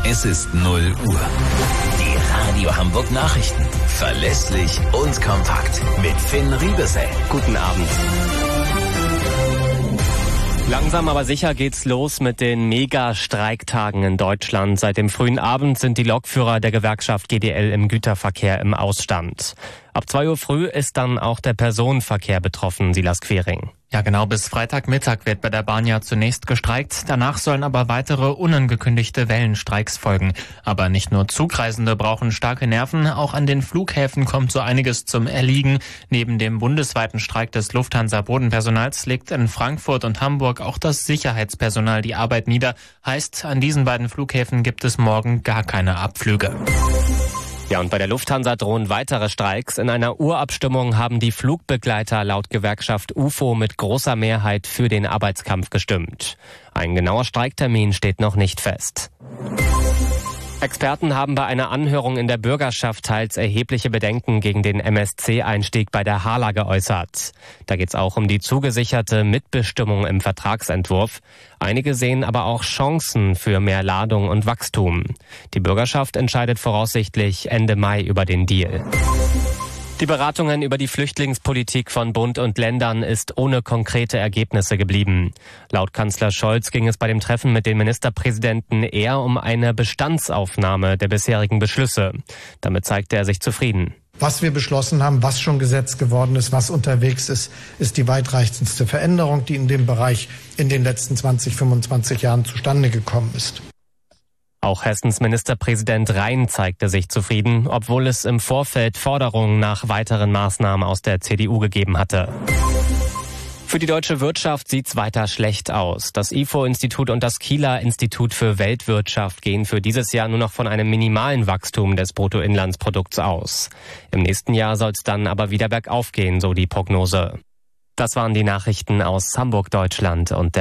Es ist 0 Uhr. Die Radio Hamburg Nachrichten. Verlässlich und kompakt. Mit Finn Riebesell. Guten Abend. Langsam aber sicher geht's los mit den Mega-Streiktagen in Deutschland. Seit dem frühen Abend sind die Lokführer der Gewerkschaft GDL im Güterverkehr im Ausstand. Ab 2 Uhr früh ist dann auch der Personenverkehr betroffen, Silas Quering. Ja, genau, bis Freitagmittag wird bei der Bahn ja zunächst gestreikt. Danach sollen aber weitere unangekündigte Wellenstreiks folgen. Aber nicht nur Zugreisende brauchen starke Nerven, auch an den Flughäfen kommt so einiges zum Erliegen. Neben dem bundesweiten Streik des Lufthansa-Bodenpersonals legt in Frankfurt und Hamburg auch das Sicherheitspersonal die Arbeit nieder. Heißt, an diesen beiden Flughäfen gibt es morgen gar keine Abflüge. Ja, und bei der Lufthansa drohen weitere Streiks. In einer Urabstimmung haben die Flugbegleiter laut Gewerkschaft UFO mit großer Mehrheit für den Arbeitskampf gestimmt. Ein genauer Streiktermin steht noch nicht fest. Experten haben bei einer Anhörung in der Bürgerschaft teils erhebliche Bedenken gegen den MSC-Einstieg bei der HHLA geäußert. Da geht es auch um die zugesicherte Mitbestimmung im Vertragsentwurf. Einige sehen aber auch Chancen für mehr Ladung und Wachstum. Die Bürgerschaft entscheidet voraussichtlich Ende Mai über den Deal. Die Beratungen über die Flüchtlingspolitik von Bund und Ländern ist ohne konkrete Ergebnisse geblieben. Laut Kanzler Scholz ging es bei dem Treffen mit den Ministerpräsidenten eher um eine Bestandsaufnahme der bisherigen Beschlüsse. Damit zeigte er sich zufrieden. Was wir beschlossen haben, was schon Gesetz geworden ist, was unterwegs ist, ist die weitreichendste Veränderung, die in dem Bereich in den letzten 20, 25 Jahren zustande gekommen ist. Auch Hessens Ministerpräsident Rhein zeigte sich zufrieden, obwohl es im Vorfeld Forderungen nach weiteren Maßnahmen aus der CDU gegeben hatte. Für die deutsche Wirtschaft sieht's weiter schlecht aus. Das IFO-Institut und das Kieler Institut für Weltwirtschaft gehen für dieses Jahr nur noch von einem minimalen Wachstum des Bruttoinlandsprodukts aus. Im nächsten Jahr soll's dann aber wieder bergauf gehen, so die Prognose. Das waren die Nachrichten aus Hamburg, Deutschland und der